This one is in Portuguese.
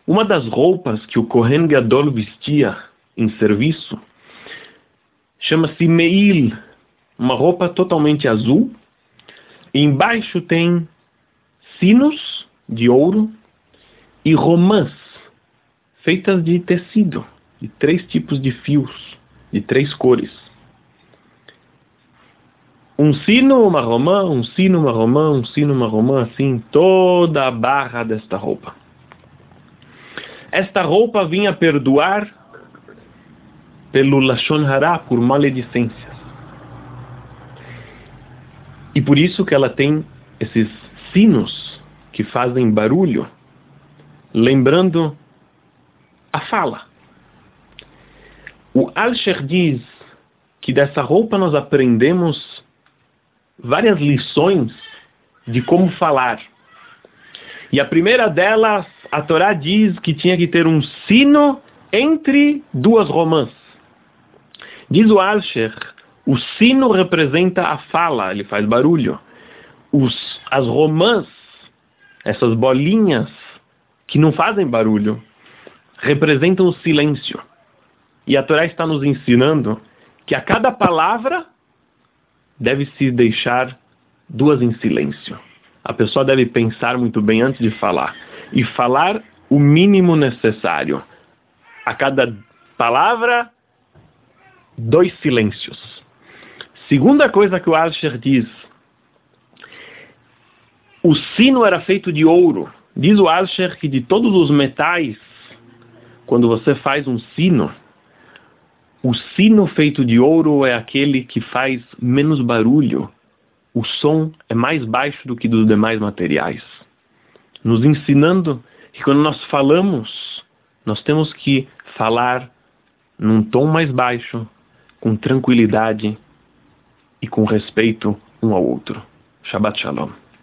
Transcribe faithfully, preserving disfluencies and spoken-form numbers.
Uma das roupas que o Kohen Gadol vestia em serviço chama-se Meil, uma roupa totalmente azul. E embaixo tem sinos de ouro e romãs feitas de tecido, de três tipos de fios, de três cores. Um sino, uma romã, um sino, uma romã, um sino, uma romã, assim, toda a barra desta roupa. Esta roupa vinha perdoar pelo Lashon Hara, por maledicências. E por isso que ela tem esses sinos que fazem barulho, lembrando a fala. O Alsher diz que dessa roupa nós aprendemos várias lições de como falar. E a primeira delas, a Torá diz que tinha que ter um sino entre duas romãs. Diz o Alsher, o sino representa a fala, ele faz barulho. Os, as romãs, essas bolinhas que não fazem barulho, representam o silêncio. E a Torá está nos ensinando que a cada palavra deve-se deixar duas em silêncio. A pessoa deve pensar muito bem antes de falar. E falar o mínimo necessário. A cada palavra, dois silêncios. Segunda coisa que o Alsher diz. O sino era feito de ouro. Diz o Alsher que de todos os metais, quando você faz um sino, o sino feito de ouro é aquele que faz menos barulho. O som é mais baixo do que dos demais materiais. Nos ensinando que quando nós falamos, nós temos que falar num tom mais baixo, com tranquilidade e com respeito um ao outro. Shabbat Shalom.